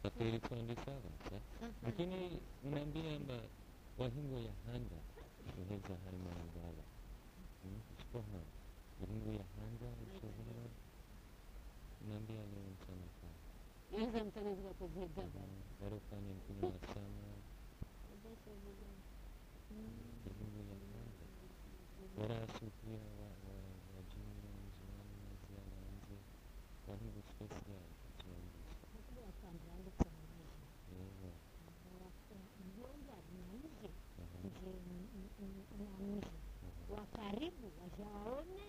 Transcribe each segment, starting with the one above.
Tapi ilikuwa ndi sawa lakini mnaambia amba wahingo ya handa uheza harima ngala ispoha wahingo ya handa ispoha mnaambia leo mchana sana Yanza mtana zika kuzida barofani mkunywa sana wahingo ya handa warasu pia wajini mzwani ziala nze wahingo special wakaribu washaone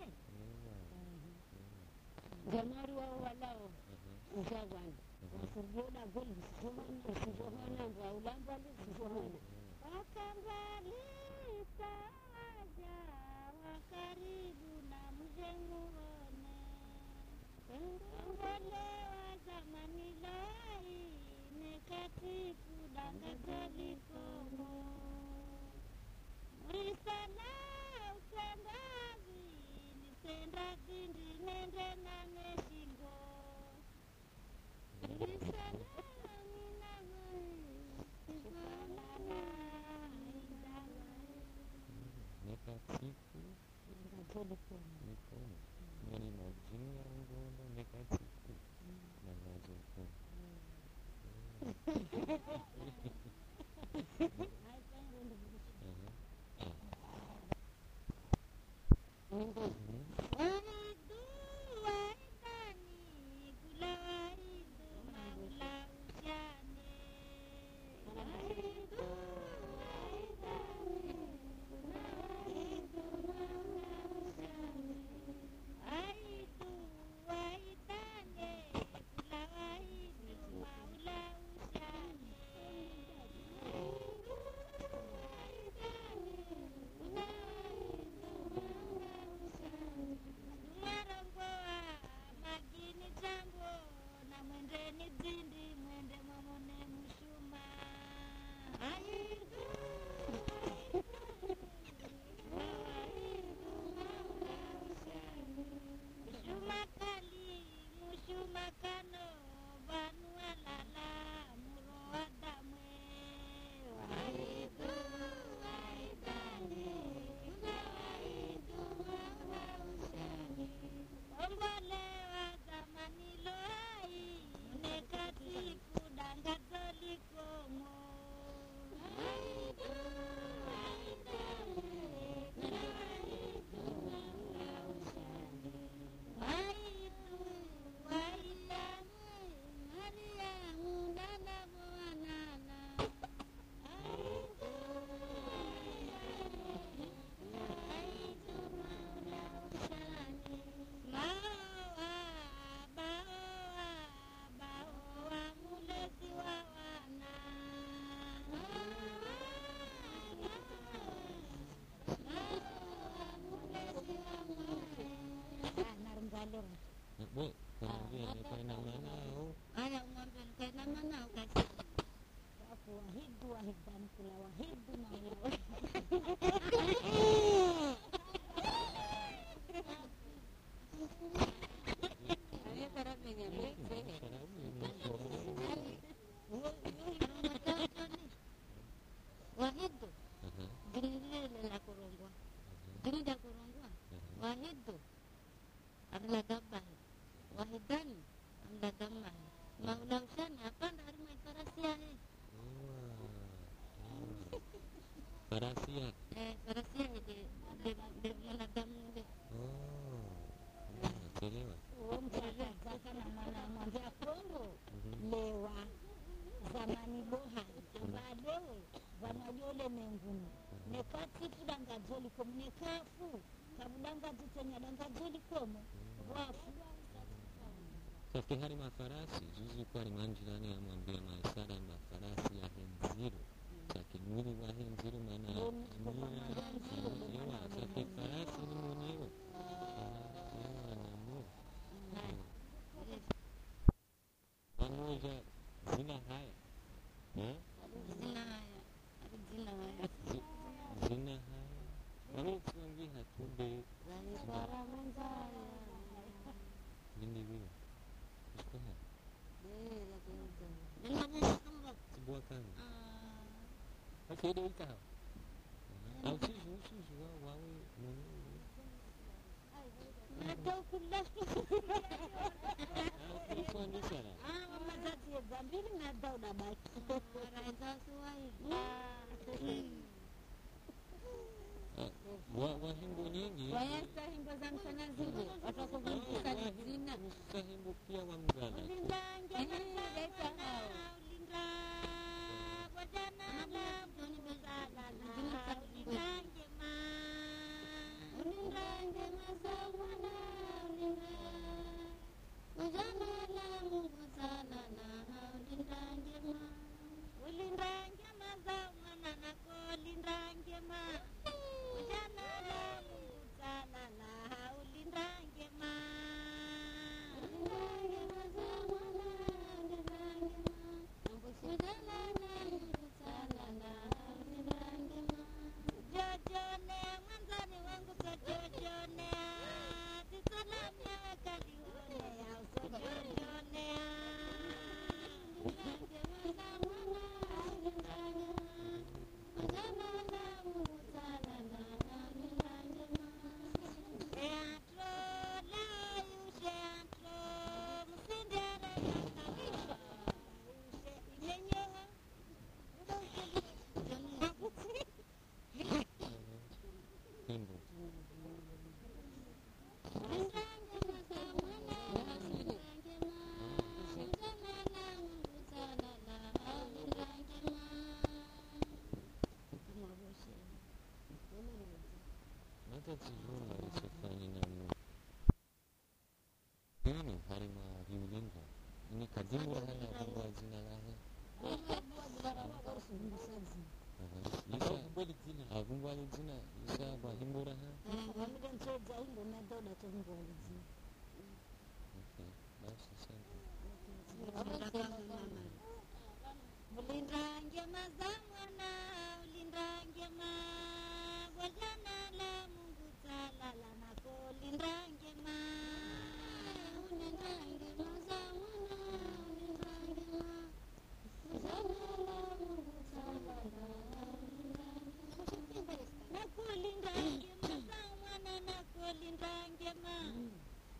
jamari wao walao ushavana wasirjoda goli sijohona waulambali sijohona wakambalita waja wakaribu na mjenguone ongolewa zamani lai nekatifu dangatolikomo murisana utendazi nisendazi ndinende naneshingo murisana nekatifu nikomo mwani majini ya ngono nekatifu na nazokomo Bu, kemudian kayak mana au? Ana umwambia kayak mana au kasi. Aku wahid dan kula wahid na wahid. Ayo karabnya bete. Wahid tu. Gini la korongwa. Gini da korongwa. Wahid tu. Adalah daban. Wahidan anda damai maula usani apa dari mai parasia Parasia parasia de menadam de Kelewa mchaka na mana mwanzia Kongo lewa zamani boha baadaye vanajole menguni nekati kudanga joli komunekafu kabudanga jitenya danga joli komo wafu Safari hari mafarasi juzi kwa ni manjirani amwambia maisara mafarasi ya henziro sakimwili wa henziro mana yewa safari farasi ni mwenyewe yewa namu pamoja zina haya zina haya wani kuangi hatude Gini bila Iskoha Dengan buah kami. Masih ada ikau. Au susu wawe Nadau kulas tu. Tuan di sana. Mazati ya Zambili nadau na baki. Raisa Swahili. Wahimbo nyingi. Wayasa himbo za mchana zile. Watakuvuka zina. Wahimbo pia wa mgana. Ulindange leta hao. Ulinda wajana la mzalana. Ulindange ma. Ulindange mazawana. Wajana la mzalana. Ulindange ma. Ulindange mazawana na kolindange ma. Ujana la mzalana. Ulindange ma. Ulindange mazawana. Ulindange ma. Ujana la mzalana. Ulindange ma. Jojone mwanzani wangu sojojone. Tisalamia wakalione ya usojojone. Ulindange mazawana. Ulindange ma. Ujana la mzalana. Ulindange ma. Teatro la teatro msindera ya kabisa. Imenyoa. Himbo. Ulindange mazawana. Ulindange ma. Ujana la mzalana. Ulindange ma. Mata tijuna lisofanya na mu. Ini harima viulinga. Ini kadimu hana kwa jina lahe. Isa agumbali jina. Isa bahimbo raha. Okay. Basi asante. Ulindange mazawana. Ulindange ma. Wajana la Mungu talala nako. Ulindange ma. Ulindange mazawana. Ulindange ma. Wajana la Mungu talala. Nako ulindange mazawana. Nako ulindange ma.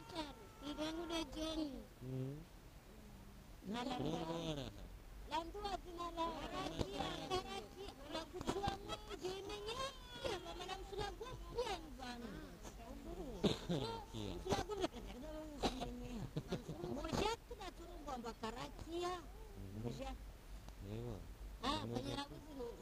Charu, Pirangu de Joni. Nala Lantua zinala Karakia, la kujua mmoja imenyanya, mama msulagu pia ni bana. Msulagu ndio usimenya. Moja tunaturungwa mba Karakia. Moja. Ewa. Kwenye harusi ni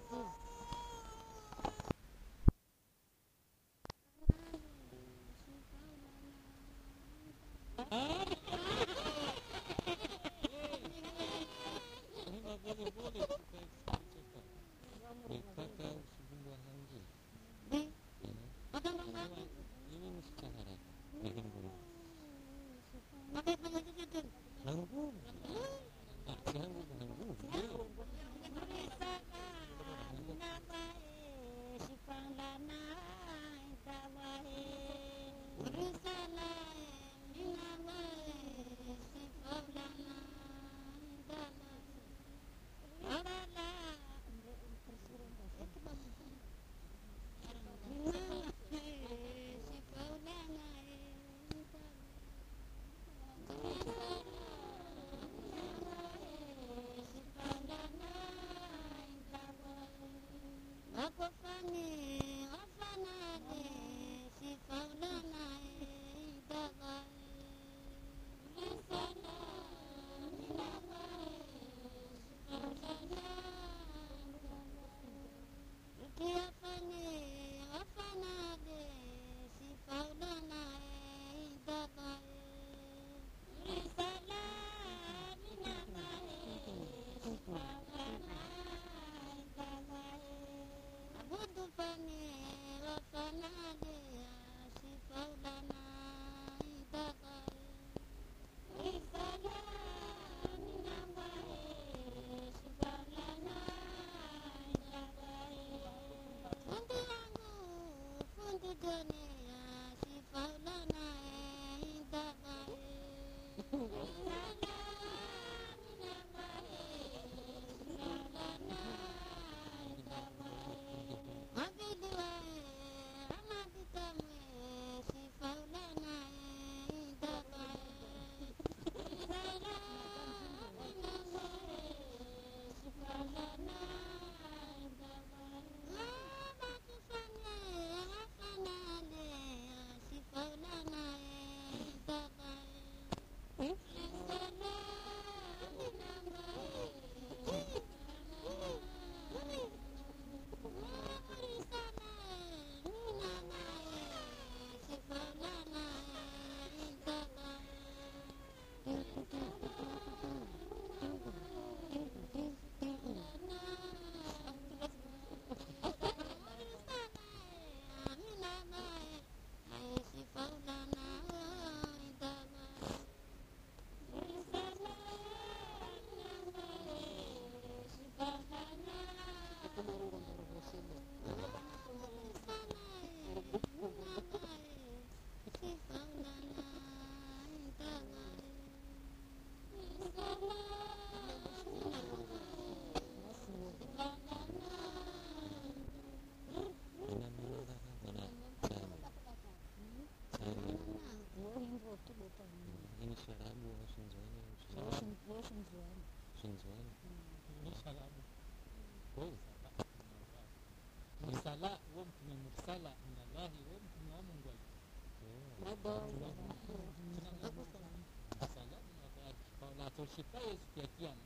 Mursala wa mtume mursala minallahi wa mtume wa Mungu la toshipaye siku ya kiyama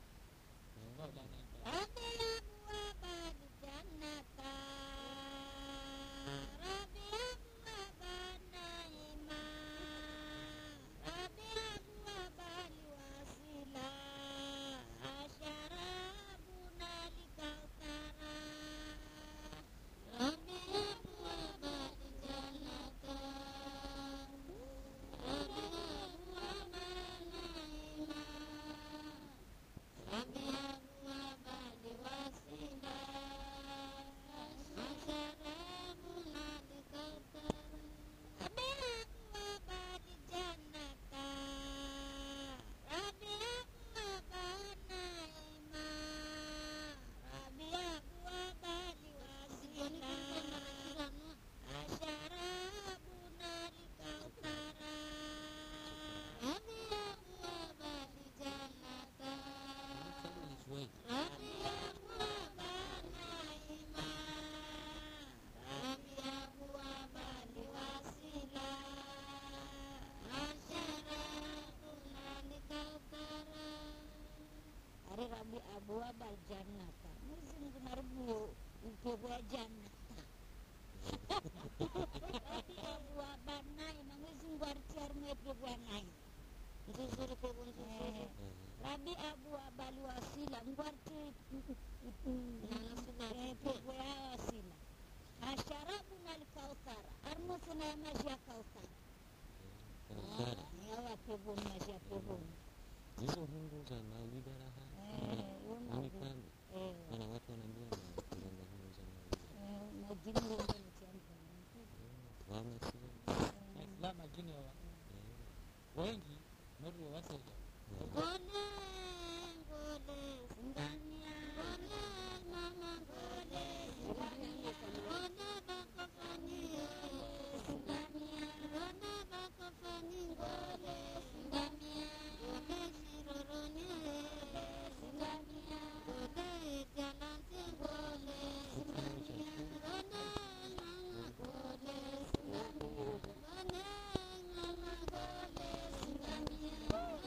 pepo ya jannah. Tapi Abu Abanai Mwenyezi Mungu aritiarime pepo ya nai. Nzuri pepo nzuri. Rabi Abu Abali wasila Mungu ariti pepo ya wasila. Asharabu nal kauthara. Armusina ya maji ya kauthara. Yawa pepo maji ya pepo. Hizo hundu za maji baraha. Ni kama wana watu wanaambia kuna hundu za maji. Majini ndio mtiamba. Wamesikia. Islam majini wengi ndio wasaja. Gole singania gole mama gole singania gole bakafani singania gole bakafani gole singania gole shiroroni singania gole jalante gole singania gole mama gole singania gole mama gole singania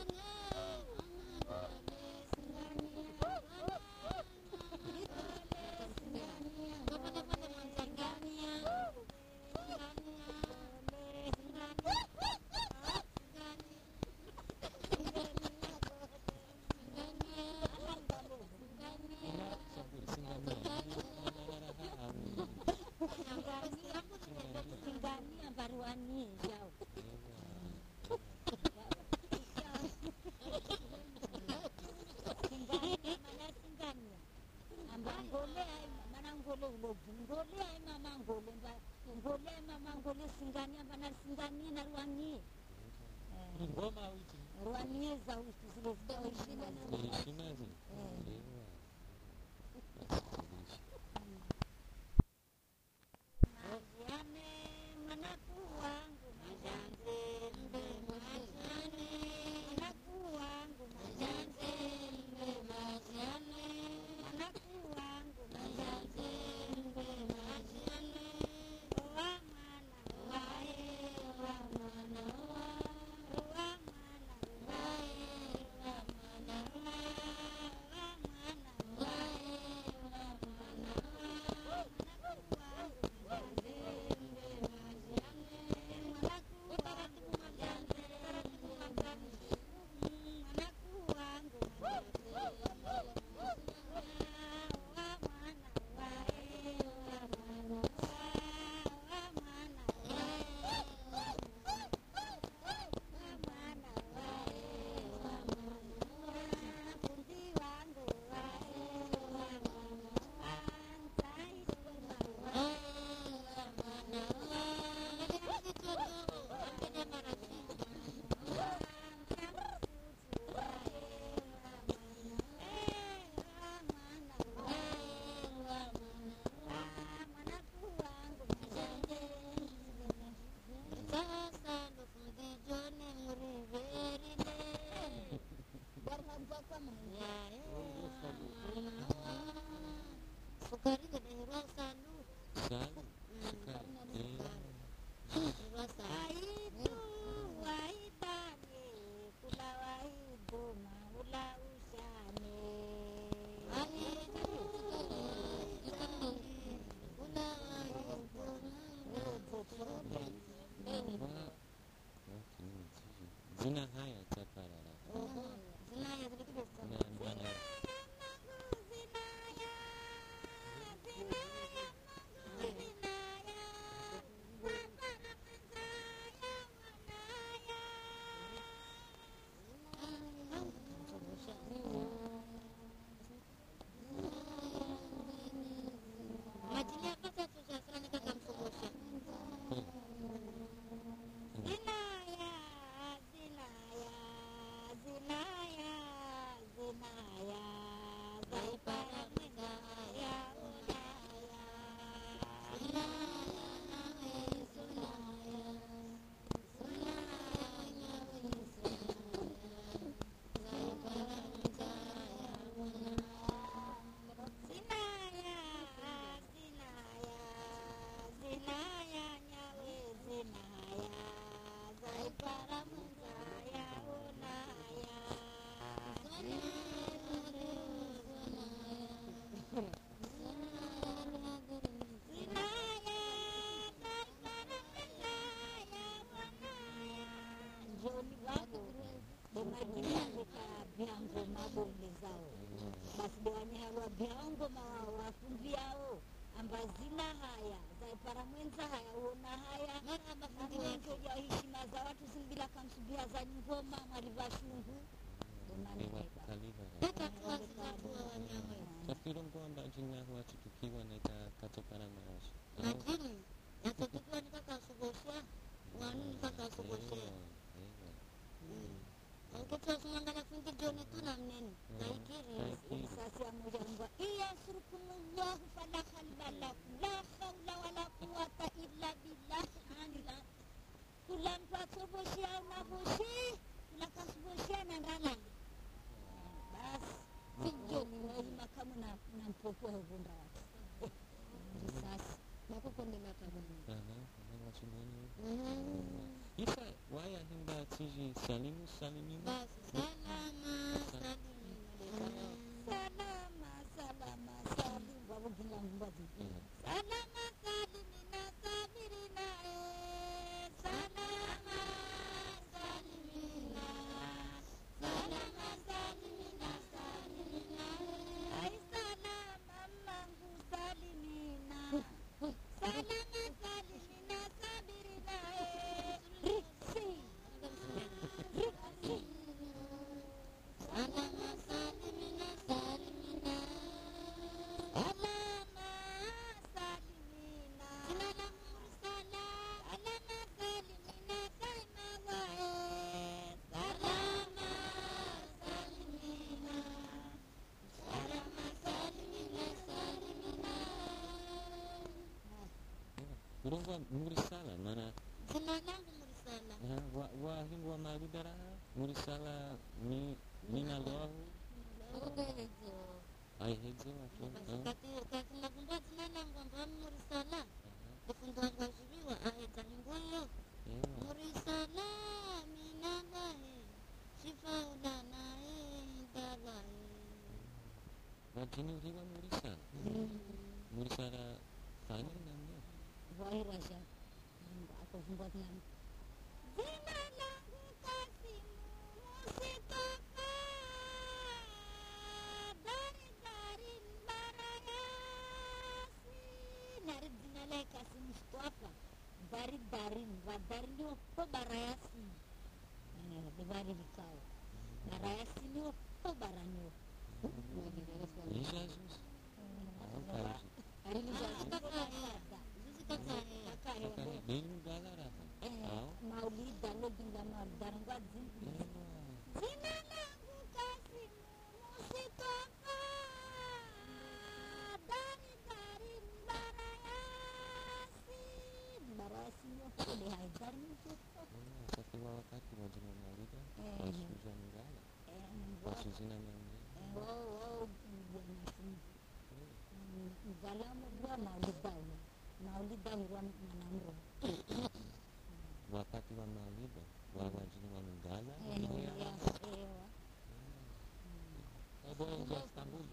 singania bana singania na ruani Ngoma wiki. ruani za wiki zile zinaoishi na Shinazi. maziane manaku wangu majanze mbe maziane manaku wangu majanze mbe maziane manaku wangu majanze mbe maziane wa mwana wae wa mwana wa mwana wae wa mwana wa mwana wae wa mwana manaku wangu majanze mbe maziane manaku wangu majanze mbe maziane manaku wangu majanze wa mwana wae wa mwana wa mwana fundi wangu wae wa mwana sukari gede rasa lu Salu. rasa itu waitane kula waitu maula usane waitu kula waitu Zina haya taparara. zina ya sedikit Na mana Majinya apa satu sastra ni kakam semosha. Zinaya, zinaya, zinaya, zinaya. ngoma wafungiao ambazina haya zaipara mwenza haya uona haya nanjoja heshima za watu zimbila kamsubiha za ngoma marivashungu Tafiro kwamba jina huwa tutukiwa na ikatokana marashi. Lakini yatatukiwa nikakasugosha wanu nikakasugosha Angketua sumangana fungi joni tu na mneni Kaikiri Sasi ya moja mbwa Iya surukumullahu falakal balaku La khawla wala quwata illa billah Anila Kulampa sugoshia unagoshi Kulakasugoshia na ngalali Bas Sijoni wahi makamu na mpokua huvunda watu Risasi Mako konde matabani Isa waya himba tiji salimu salimina Basi salama salimina Salama salimina Wabu gila mbazi Salama salimina sabirina Salama salimina Salama salimina salimina Ay salama mangu salimina Salama salimina sabirina Riksi Salama salimina salimina Salama salimina Salama mursala Salama salimina saima wae Salama salimina Salama salimina salimina Kurungwa murisala mana Jina langu mursala wa hingwa malidara murisala mina lohu Ugehezo ai hedzo watu Kati nakumba jina langu ambamu murisala Kifundu angwajibiwa aheta hinguyo Murisala minabahe Shifa ulana hindalahe wajini uliwa murisala murisala fani namna Wahiraja Aku buat nama Zina langu kasimu Musitafa Dari barayasi Narid zina lai kasimu Mustafa Dari Wadari ni opo barayasi Dibari likau Barayasi ni opo baranyo Jesus Hari ni kakaya Kakaya Binu galara Maulida lo bila maulida ngwazi Zina langu kasimu Musitafa Dari barayasi nyoto de haidar nyoto Sakiwa wakati wajina malida wasuza ngala wasuzina mengi Galamu dua maulida huwa manamro wakati wa malida wajina wa mgala Ewa Obo ya Istanbul